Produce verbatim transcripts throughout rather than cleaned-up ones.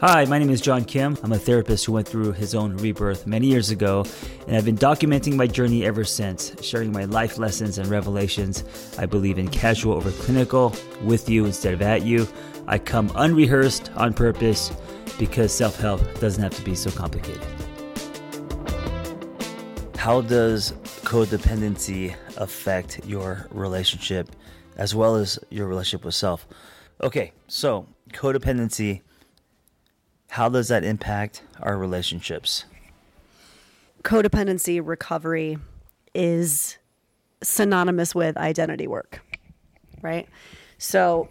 Hi, my name is John Kim. I'm a therapist who went through his own rebirth many years ago, and I've been documenting my journey ever since, sharing my life lessons and revelations. I believe in casual over clinical, with you instead of at you. I come unrehearsed on purpose because self-help doesn't have to be so complicated. How does codependency affect your relationship as well as your relationship with self? Okay, so codependency, how does that impact our relationships? Codependency recovery is synonymous with identity work, right? So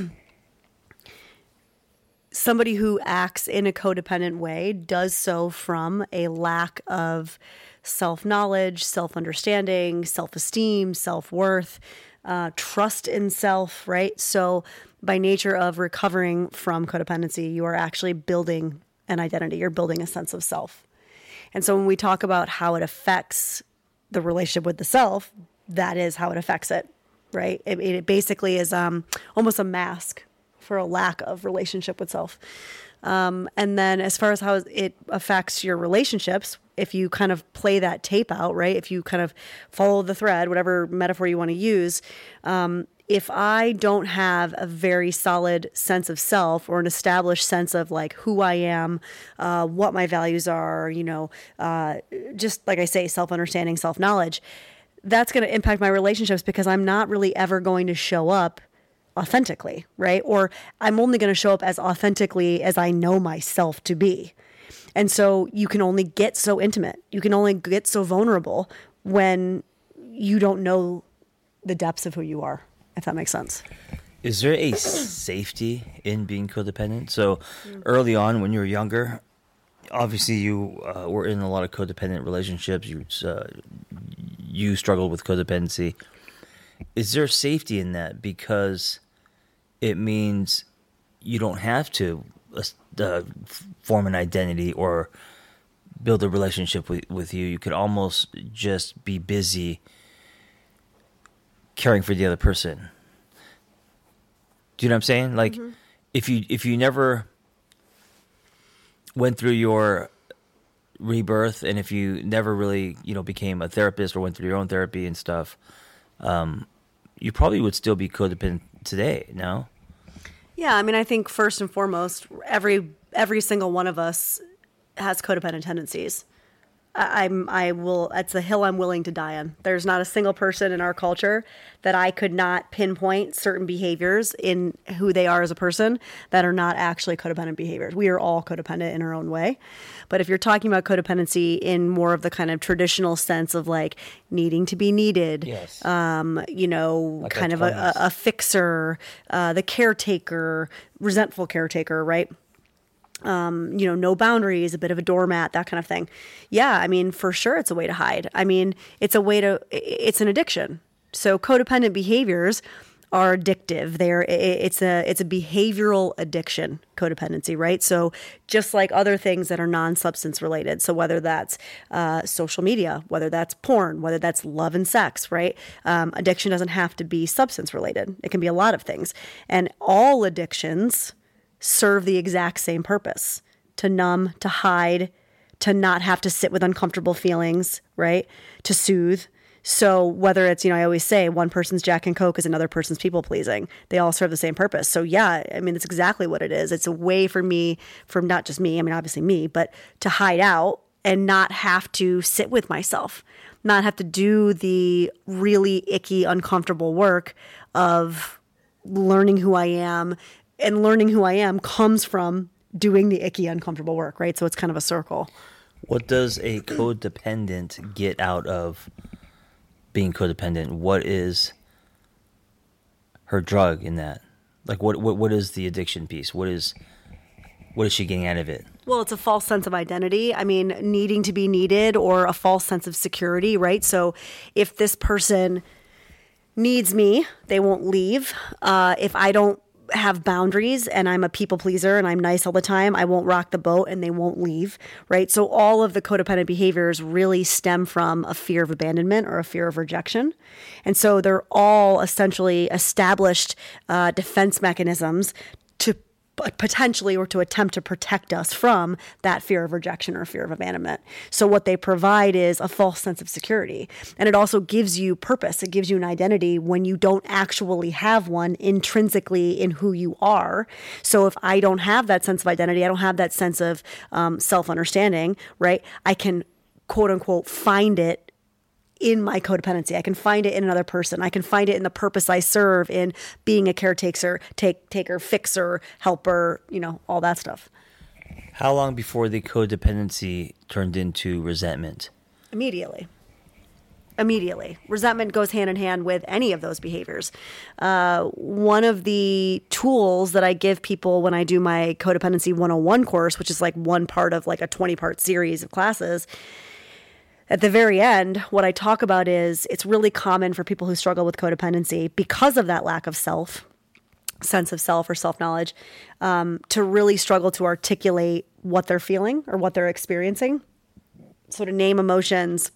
somebody who acts in a codependent way does so from a lack of self-knowledge, self-understanding, self-esteem, self-worth, uh, trust in self, right? So by nature of recovering from codependency, you are actually building an identity. You're building a sense of self. And so when we talk about how it affects the relationship with the self, that is how it affects it, right? It, it basically is um, almost a mask for a lack of relationship with self. Um, and then as far as how it affects your relationships, if you kind of play that tape out, right? If you kind of follow the thread, whatever metaphor you want to use, um, if I don't have a very solid sense of self or an established sense of like who I am, uh, what my values are, you know, uh, just like I say, self-understanding, self-knowledge, that's going to impact my relationships because I'm not really ever going to show up authentically, right? Or I'm only going to show up as authentically as I know myself to be. And so you can only get so intimate. You can only get so vulnerable when you don't know the depths of who you are, if that makes sense. Is there a safety in being codependent? So early on when you were younger, obviously you uh, were in a lot of codependent relationships. You, uh, you struggled with codependency. Is there safety in that? Because it means you don't have to uh, form an identity or build a relationship with, with you. You could almost just be busy caring for the other person. Do you know what I'm saying? Like, mm-hmm. if you if you never went through your rebirth, and if you never really, you know, became a therapist or went through your own therapy and stuff, um, you probably would still be codependent today, no? Yeah, I mean, I think first and foremost, every every single one of us has codependent tendencies. I'm, I will, it's a hill I'm willing to die on. There's not a single person in our culture that I could not pinpoint certain behaviors in who they are as a person that are not actually codependent behaviors. We are all codependent in our own way. But if you're talking about codependency in more of the kind of traditional sense of like needing to be needed, yes. um, you know, like kind of a, a, a fixer, uh, the caretaker, resentful caretaker, right? Um, you know, no boundaries, a bit of a doormat, that kind of thing. Yeah, I mean, for sure it's a way to hide. I mean, it's a way to, it's an addiction. So codependent behaviors are addictive. They're, it's a, it's a behavioral addiction, codependency, right? So just like other things that are non-substance related. So whether that's uh, social media, whether that's porn, whether that's love and sex, right? Um, addiction doesn't have to be substance related. It can be a lot of things. And all addictions serve the exact same purpose: to numb, to hide, to not have to sit with uncomfortable feelings, right? To soothe. So whether it's, you know, I always say one person's Jack and Coke is another person's people pleasing. They all serve the same purpose. So yeah, I mean, that's exactly what it is. It's a way for me, from not just me, I mean, obviously me, but to hide out and not have to sit with myself, not have to do the really icky, uncomfortable work of learning who I am. And learning who I am comes from doing the icky, uncomfortable work, right? So it's kind of a circle. What does a codependent get out of being codependent? What is her drug in that? Like, what what what is the addiction piece? What is what is she getting out of it? Well, it's a false sense of identity. I mean, needing to be needed, or a false sense of security, right? So if this person needs me, they won't leave. Uh, if I don't have boundaries and I'm a people pleaser and I'm nice all the time, I won't rock the boat and they won't leave, right? So all of the codependent behaviors really stem from a fear of abandonment or a fear of rejection. And so they're all essentially established uh, defense mechanisms to but potentially, or to attempt to protect us from that fear of rejection or fear of abandonment. So what they provide is a false sense of security. And it also gives you purpose. It gives you an identity when you don't actually have one intrinsically in who you are. So if I don't have that sense of identity, I don't have that sense of um, self-understanding, right? I can, quote unquote, find it in my codependency. I can find it in another person. I can find it in the purpose I serve in being a caretaker, take, taker, fixer, helper, you know, all that stuff. How long before the codependency turned into resentment? Immediately. Immediately. Resentment goes hand in hand with any of those behaviors. Uh, one of the tools that I give people when I do my Codependency one oh one course, which is like one part of like a twenty part series of classes, at the very end, what I talk about is it's really common for people who struggle with codependency because of that lack of self, sense of self or self-knowledge, um, to really struggle to articulate what they're feeling or what they're experiencing. So to name emotions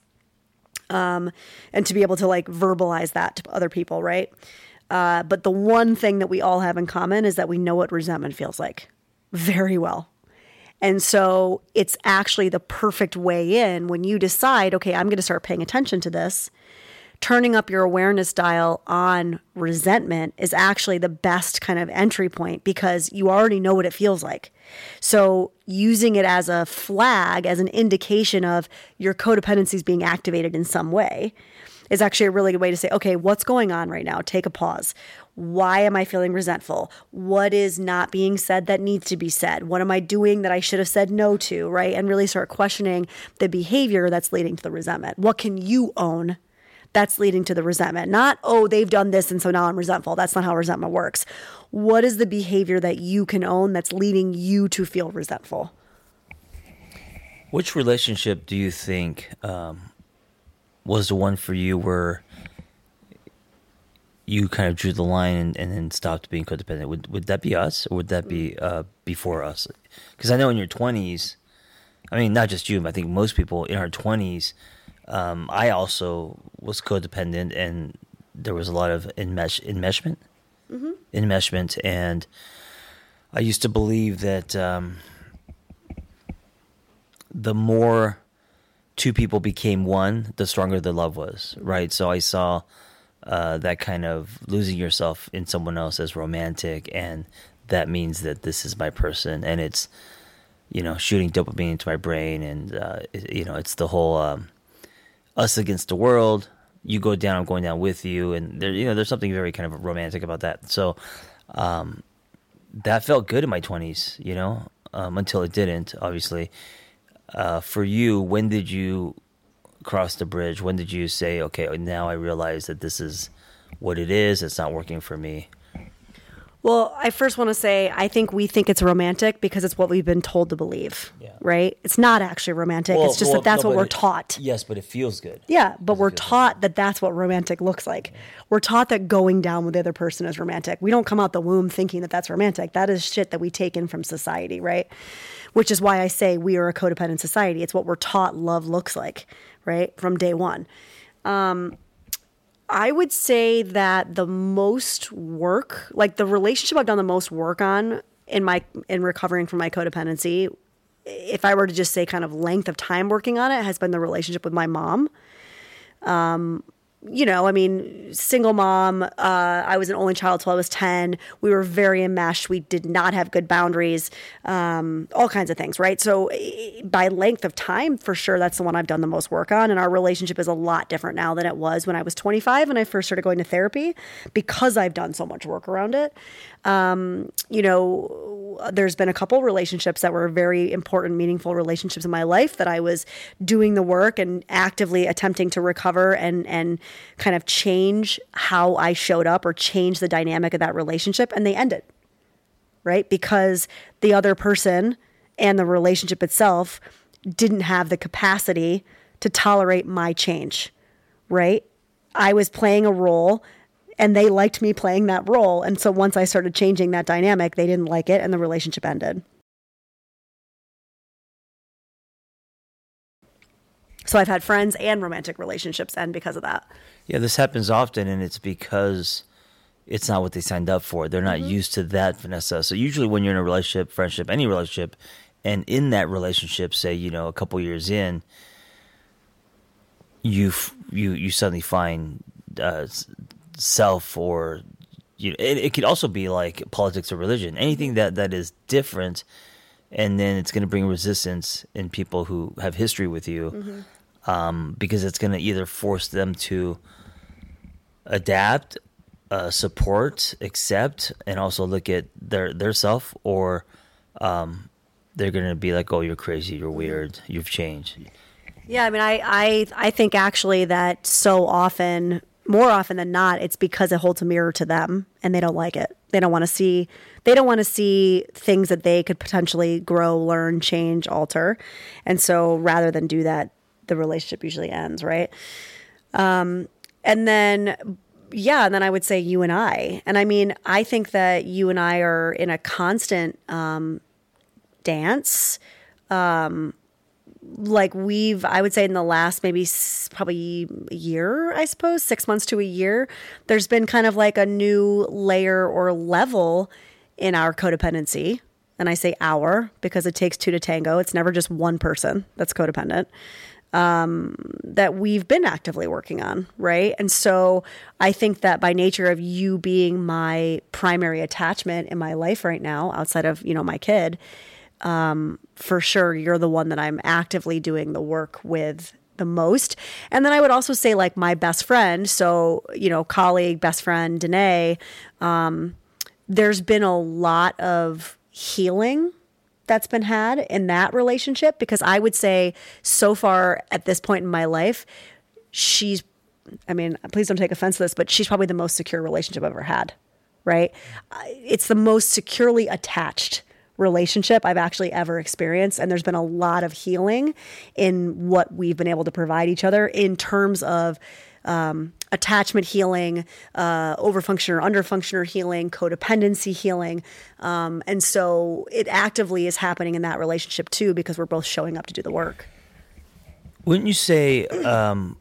um, and to be able to like verbalize that to other people, right? Uh, but the one thing that we all have in common is that we know what resentment feels like very well. And so it's actually the perfect way in when you decide, okay, I'm going to start paying attention to this. Turning up your awareness dial on resentment is actually the best kind of entry point because you already know what it feels like. So using it as a flag, as an indication of your codependency is being activated in some way is actually a really good way to say, okay, what's going on right now? Take a pause. Why am I feeling resentful? What is not being said that needs to be said? What am I doing that I should have said no to, right? And really start questioning the behavior that's leading to the resentment. What can you own that's leading to the resentment? Not, oh, they've done this and so now I'm resentful. That's not how resentment works. What is the behavior that you can own that's leading you to feel resentful? Which relationship do you think um, was the one for you where you kind of drew the line and, and then stopped being codependent? Would would that be us, or would that be uh, before us? Because I know in your twenties, I mean, not just you, but I think most people in our twenties, um, I also was codependent, and there was a lot of enmesh, enmeshment, mm-hmm. enmeshment, and I used to believe that um, the more two people became one, the stronger the love was, right? So I saw uh, that kind of losing yourself in someone else as romantic, and that means that this is my person, and it's, you know, shooting dopamine into my brain, and uh, it, you know, it's the whole um, us against the world. You go down, I'm going down with you, and there, you know, there's something very kind of romantic about that. So um, that felt good in my twenties, you know, um, until it didn't, obviously. Uh, for you, when did you cross the bridge? When did you say, okay, now I realize that this is what it is, it's not working for me? Well, I first want to say, I think we think it's romantic because it's what we've been told to believe, yeah. right? It's not actually romantic. Well, it's just well, that that's no, what we're it, taught. Yes, but it feels good. Yeah, but we're taught good. that that's what romantic looks like. Yeah. We're taught that going down with the other person is romantic. We don't come out the womb thinking that that's romantic. That is shit that we take in from society, right? Which is why I say we are a codependent society. It's what we're taught love looks like, right? From day one. Um, I would say that the most work, like the relationship I've done the most work on in my in recovering from my codependency, if I were to just say kind of length of time working on it, has been the relationship with my mom. Um, you know, I mean, single mom, uh, I was an only child till I was ten. We were very enmeshed. We did not have good boundaries, um, all kinds of things, right? So by length of time, for sure, that's the one I've done the most work on. And our relationship is a lot different now than it was when I was twenty-five and I first started going to therapy because I've done so much work around it. Um, you know, there's been a couple relationships that were very important, meaningful relationships in my life that I was doing the work and actively attempting to recover and, and kind of change how I showed up or change the dynamic of that relationship. And they ended, right? Because the other person and the relationship itself didn't have the capacity to tolerate my change, right? I was playing a role and they liked me playing that role. And so once I started changing that dynamic, they didn't like it and the relationship ended. So I've had friends and romantic relationships end because of that. Yeah, this happens often, and it's because it's not what they signed up for. They're not mm-hmm. used to that, Vanessa. So usually when you're in a relationship, friendship, any relationship, and in that relationship, say, you know, a couple years in, you you you suddenly find uh, self or you know, it, it could also be like politics or religion, anything that, that is different, and then it's going to bring resistance in people who have history with you, mm-hmm. um, because it's going to either force them to adapt, uh, support, accept, and also look at their their self, or um, they're going to be like, oh, you're crazy, you're weird, you've changed. Yeah, I mean, I, I, I think actually that so often, more often than not, it's because it holds a mirror to them and they don't like it. They don't want to see, they don't want to see things that they could potentially grow, learn, change, alter. And so rather than do that, the relationship usually ends, right? Um, and then, yeah, and then I would say you and I. And I mean, I think that you and I are in a constant um, dance. Um Like we've, I would say in the last maybe s- probably a year, I suppose, six months to a year, there's been kind of like a new layer or level in our codependency. And I say our because it takes two to tango. It's never just one person that's codependent, um, that we've been actively working on, right? And so I think that by nature of you being my primary attachment in my life right now, outside of, you know, my kid, Um, for sure, you're the one that I'm actively doing the work with the most. And then I would also say like my best friend, so, you know, colleague, best friend, Danae, um, there's been a lot of healing that's been had in that relationship, because I would say so far at this point in my life, she's, I mean, please don't take offense to this, but she's probably the most secure relationship I've ever had, right? It's the most securely attached relationship I've actually ever experienced. And there's been a lot of healing in what we've been able to provide each other in terms of um, attachment healing, uh, overfunction or underfunctioner healing, codependency healing. Um, and so it actively is happening in that relationship too, because we're both showing up to do the work. Wouldn't you say um,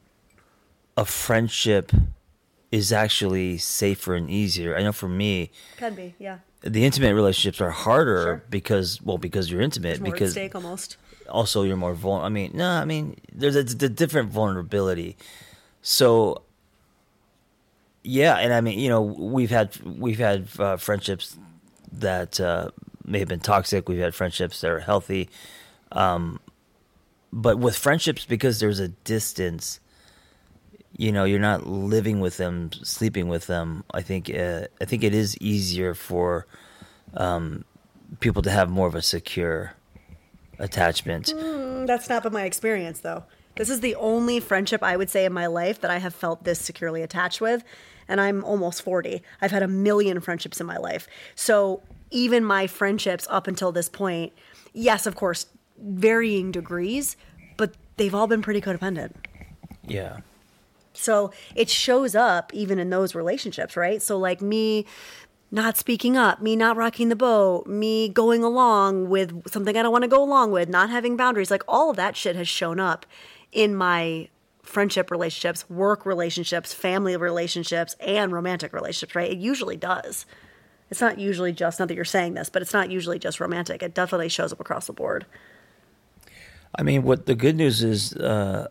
a friendship is actually safer and easier? I know for me, can be, yeah. The intimate relationships are harder Sure. because, well, because you're intimate. There's more because at stake almost. Also, you're more vulnerable. I mean, no, I mean, there's a, a different vulnerability. So, yeah, and I mean, you know, we've had we've had uh, friendships that uh, may have been toxic. We've had friendships that are healthy, um, but with friendships, because there's a distance. You know, you're not living with them, sleeping with them. I think uh, I think it is easier for um, people to have more of a secure attachment. Mm, that's not been my experience, though. This is the only friendship I would say in my life that I have felt this securely attached with, and I'm almost forty. I've had a million friendships in my life. So even my friendships up until this point, yes, of course, varying degrees, but they've all been pretty codependent. Yeah. So it shows up even in those relationships, right? So like me not speaking up, me not rocking the boat, me going along with something I don't want to go along with, not having boundaries, like all of that shit has shown up in my friendship relationships, work relationships, family relationships, and romantic relationships, right? It usually does. It's not usually just, not that you're saying this, but it's not usually just romantic. It definitely shows up across the board. I mean, what the good news is, uh,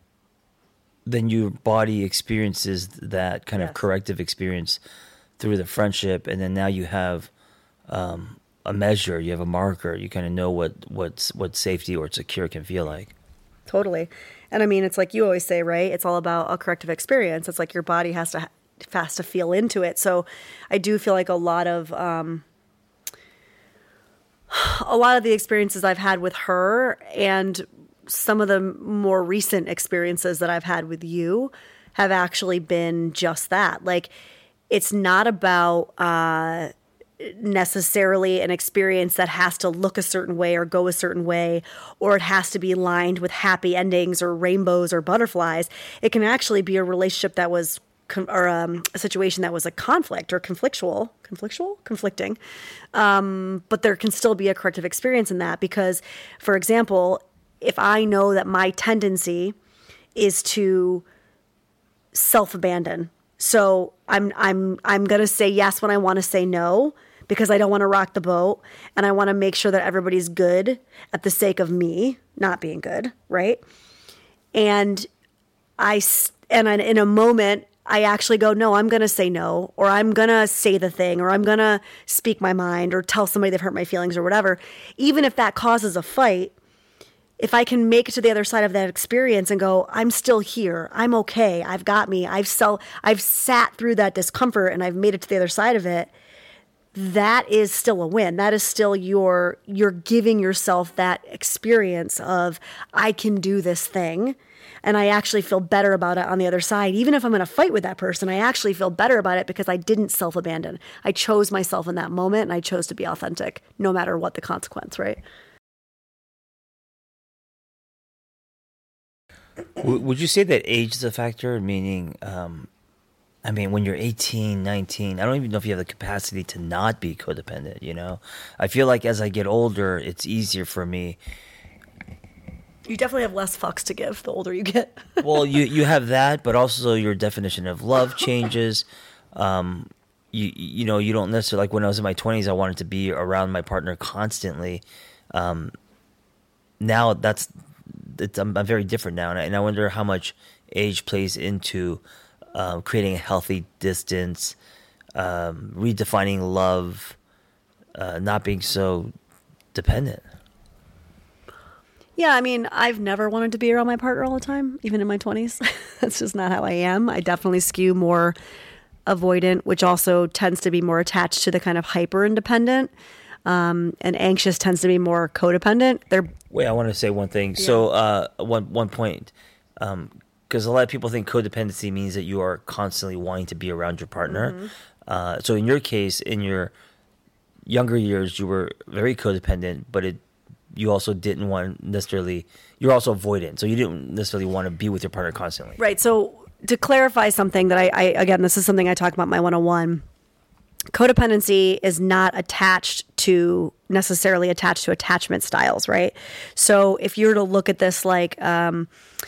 then your body experiences that kind yes. of corrective experience through the friendship, and then now you have um, a measure, you have a marker, you kind of know what what's what safety or secure can feel like. Totally. And I mean, it's like you always say, right? It's all about a corrective experience. It's like your body has to has to feel into it. So I do feel like a lot of um, a lot of the experiences I've had with her and some of the more recent experiences that I've had with you have actually been just that. Like, it's not about uh, necessarily an experience that has to look a certain way or go a certain way, or it has to be lined with happy endings or rainbows or butterflies. It can actually be a relationship that was, con- or um, a situation that was a conflict or conflictual, conflictual, conflicting. Um, but there can still be a corrective experience in that because, for example, if I know that my tendency is to self-abandon So I'm I'm I'm going to say yes when I want to say no, because I don't want to rock the boat, and I want to make sure that everybody's good at the sake of me not being good, right? And I and in a moment I actually go, no, I'm going to say no, or I'm going to say the thing, or I'm going to speak my mind, or tell somebody they've hurt my feelings or whatever. Even if that causes a fight, if I can make it to the other side of that experience and go, I'm still here, I'm okay, I've got me, I've so, I've sat through that discomfort and I've made it to the other side of it, that is still a win. That is still your, you're giving yourself that experience of, I can do this thing. And I actually feel better about it on the other side. Even if I'm in a fight with that person, I actually feel better about it because I didn't self-abandon. I chose myself in that moment, and I chose to be authentic, no matter what the consequence, right? Would you say that age is a factor? Meaning, um, I mean, when you're eighteen, nineteen, I don't even know if you have the capacity to not be codependent, you know? I feel like as I get older, it's easier for me. You definitely have less fucks to give the older you get. Well, you, you have that, but also your definition of love changes. Um, you you know, you don't necessarily, like when I was in my twenties, I wanted to be around my partner constantly. Um, now that's, it's, I'm, I'm very different now, and I, and I wonder how much age plays into um, creating a healthy distance, um, redefining love, uh, not being so dependent. Yeah, I mean, I've never wanted to be around my partner all the time, even in my twenties. That's just not how I am. I definitely skew more avoidant, which also tends to be more attached to the kind of hyper independent. Um, and anxious tends to be more codependent. They're Wait, I want to say one thing. Yeah. So, uh, one one point, um, because a lot of people think codependency means that you are constantly wanting to be around your partner. Mm-hmm. Uh, so, in your case, in your younger years, you were very codependent, but it you also didn't want necessarily, you're also avoidant. So you didn't necessarily want to be with your partner constantly. Right. So to clarify something that I, I again, this is something I talk about in my one oh one. Codependency is not attached to necessarily attached to attachment styles, right? So if you were to look at this like um,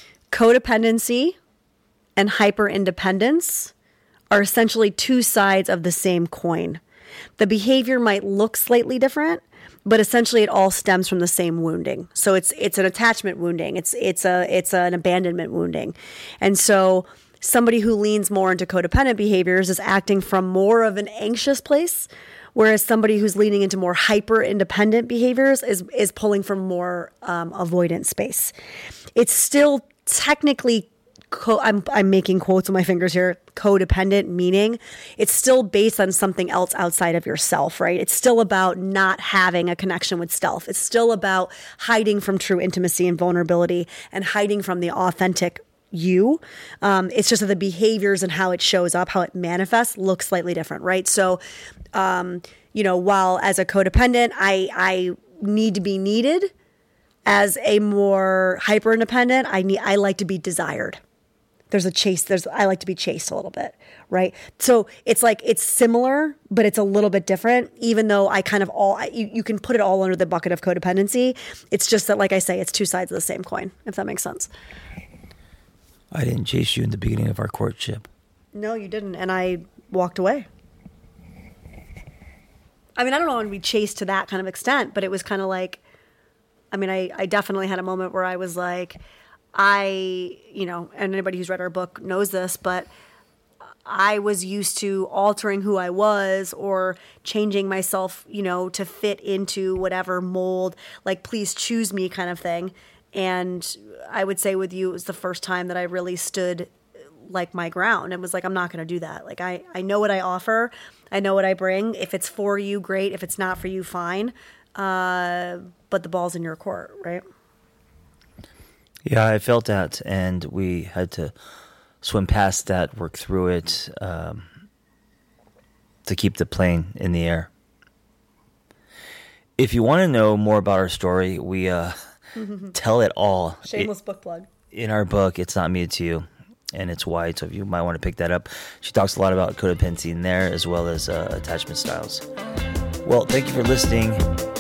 codependency and hyper independence are essentially two sides of the same coin. The behavior might look slightly different, but essentially it all stems from the same wounding. So it's it's an attachment wounding. It's it's a it's an abandonment wounding. And so somebody who leans more into codependent behaviors is acting from more of an anxious place, whereas somebody who's leaning into more hyper independent behaviors is is pulling from more um, avoidant space. It's still technically Co- I'm I'm making quotes on my fingers here, codependent, meaning it's still based on something else outside of yourself, right? It's still about not having a connection with self. It's still about hiding from true intimacy and vulnerability and hiding from the authentic you. Um, it's just that the behaviors and how it shows up, how it manifests looks slightly different, right? So, um, you know, while as a codependent, I I need to be needed, as a more hyper independent, I need I like to be desired. There's a chase. There's I like to be chased a little bit, right? So it's like it's similar, but it's a little bit different. Even though I kind of all you, you can put it all under the bucket of codependency. It's just that, like I say, it's two sides of the same coin. If that makes sense. I didn't chase you in the beginning of our courtship. No, you didn't, and I walked away. I mean, I don't know when we chased to that kind of extent, but it was kind of like, I mean, I I definitely had a moment where I was like. I, you know, and anybody who's read our book knows this, but I was used to altering who I was or changing myself, you know, to fit into whatever mold, like please choose me kind of thing. And I would say with you, it was the first time that I really stood like my ground and was like, I'm not going to do that. Like I, I know what I offer. I know what I bring. If it's for you, great. If it's not for you, fine. Uh, but the ball's in your court, right? Yeah, I felt that, and we had to swim past that, work through it, um, to keep the plane in the air. If you want to know more about our story, we uh, tell it all. Shameless it, book plug. In our book, It's Not Me, It's You, and it's wide, so if you might want to pick that up. She talks a lot about codependency in there, as well as uh, attachment styles. Well, thank you for listening.